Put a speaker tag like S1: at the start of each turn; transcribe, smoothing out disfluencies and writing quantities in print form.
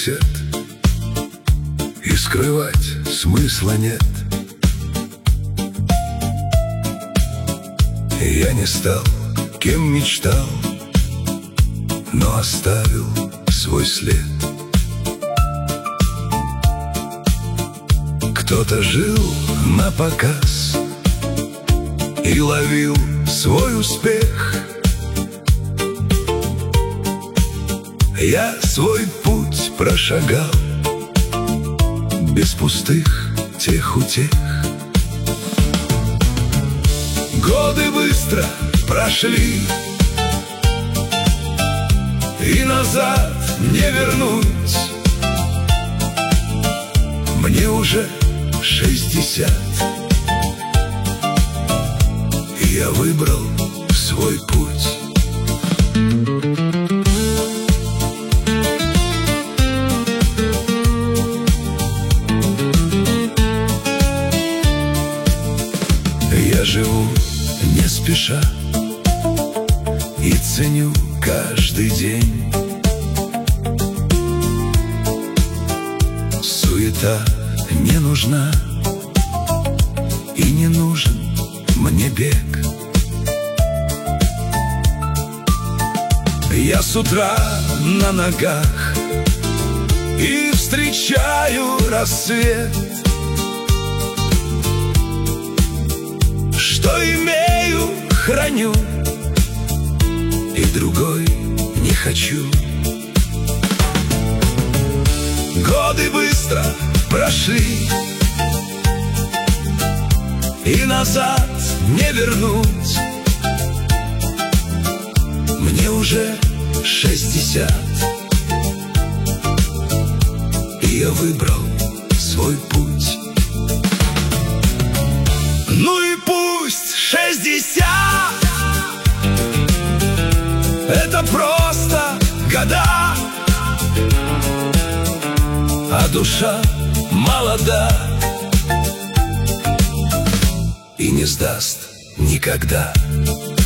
S1: 70, и скрывать смысла нет. Я не стал, кем мечтал, но оставил свой след. Кто-то жил напоказ и ловил свой успех. Я свой путь прошагал без пустых тех-утех. Годы быстро прошли, и назад не вернуть. Мне уже 60, и я выбрал свой путь. Я живу не спеша и ценю каждый день. Суета не нужна, и не нужен мне бег. Я с утра на ногах и встречаю рассвет. Что имею, храню, и другой не хочу. Годы быстро прошли, и назад не вернуть. Мне уже 60, и я выбрал свой путь. Ну и пусть 60 — это просто года, а душа молода и не сдаст никогда.